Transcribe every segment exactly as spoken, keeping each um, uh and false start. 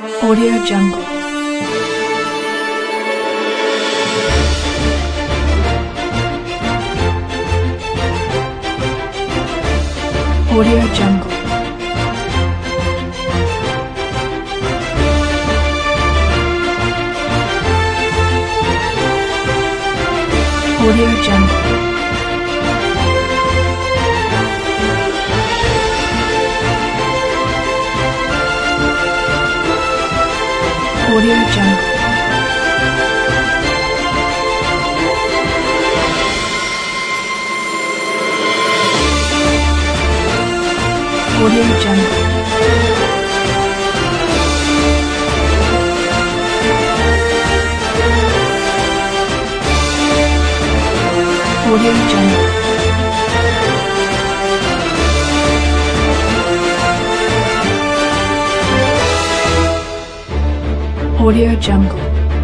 Audio Jungle. Audio Jungle. Audio Jungle. Audio Jungle. Audio Jungle. Audio Jungle. Audio Jungle.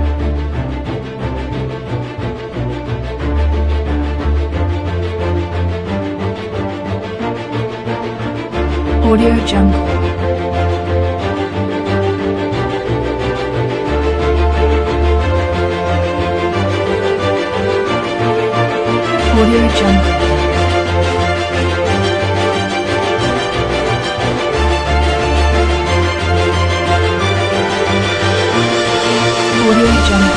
Audio Jungle. Audio Jungle. Audio Jungle.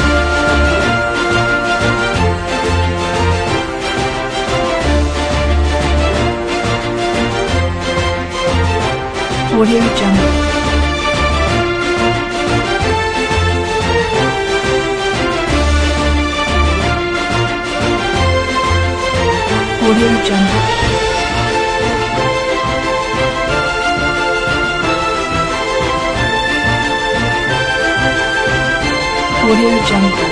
Audio Jungle. Audio Jungle. Audio Jungle.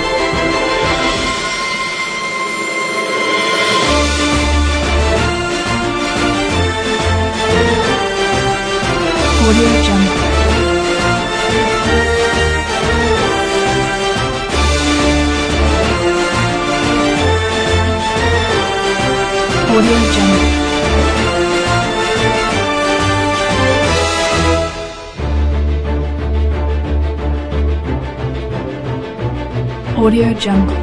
Audio Jungle. Audio Jungle. Audio Jungle.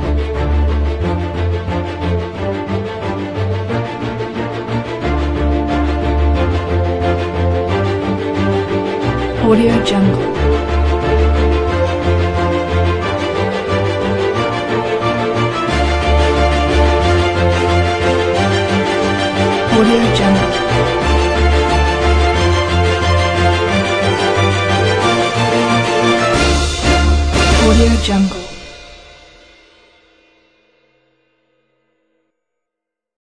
Audio Jungle. Audio Jungle. Audio Jungle.